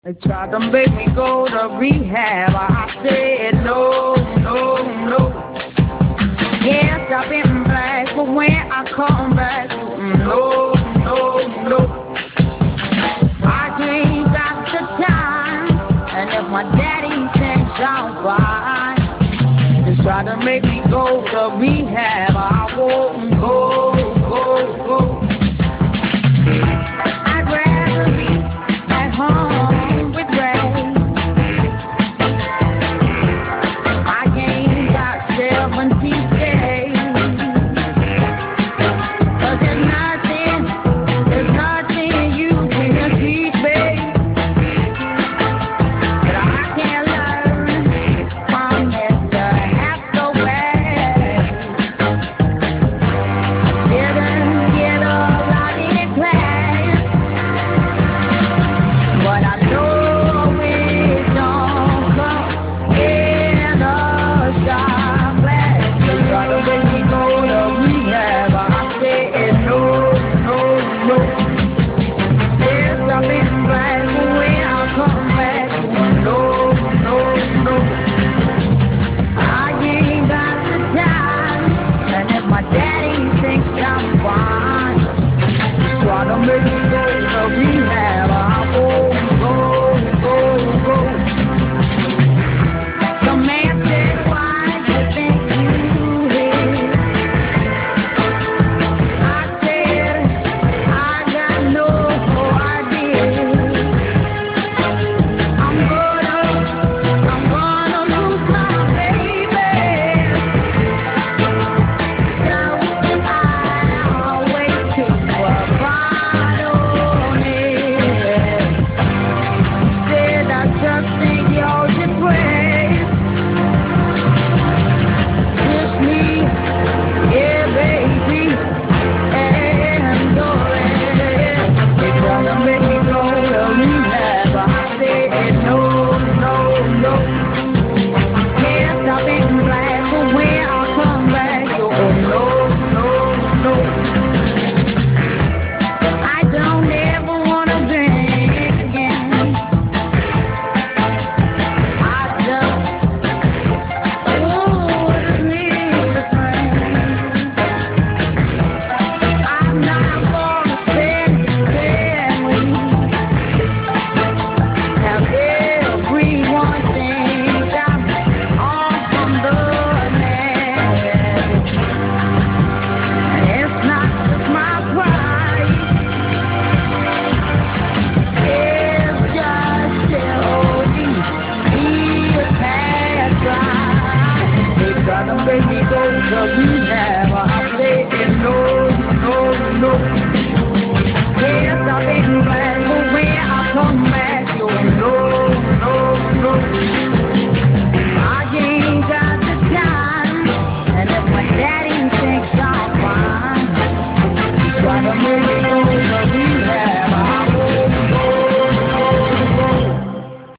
They tried to make me go to rehab. I said no, no, no. Yes, I've been black, but when I come back, no, no, no. I ain't got the time, and if my daddy thinks I'm fine, they try to make me go to rehab. I won't go, go, go. I'd rather be at home with Ray. I ain't got 70 days. 'Cause there's nothing you can teach me that I can't learn from Mr. Hathaway. Didn't get a lot in class, but I know it don't come in a shot glass. They try to make me go to rehab. I said no, no, no. Yes, I've been black, but when I come back, no, no, no. I ain't got the time, and if my daddy thinks I'm fine, he's trying to make me go to rehab. I won't go, go, go. The man said, why do you think you did? I said, I got no idea. I'm gonna lose my baby. So I'll wait to provide on it. Said I just think you're depressed. Kiss me, yeah, baby, and go ahead. They try to make me go to rehab. I said no, no, no. Yes, I've been black, but when I come back, oh no, no, no. I don't ever wanna drink again. I just need a friend. I'm not gonna spend have everyone think I'm on from the net. And it's not just my pride, it's just Shelby. He has had tried. They try to make me go to rehab. I say no, no, no.